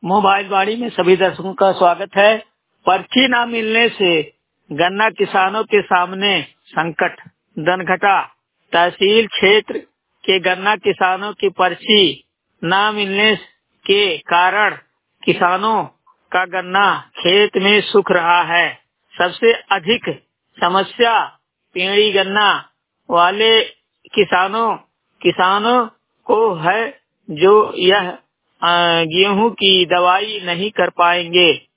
Mobile वाणी में सभी दर्शकों का स्वागत है। पर्ची न मिलने से गन्ना किसानों के सामने संकट। दनघटा तहसील क्षेत्र के गन्ना किसानों की पर्ची न मिलने के कारण किसानों का गन्ना खेत में सूख रहा है। सबसे अधिक समस्या पीली गन्ना वाले किसानों को है, जो यह गेहूं की दवाई नहीं कर पाएंगे।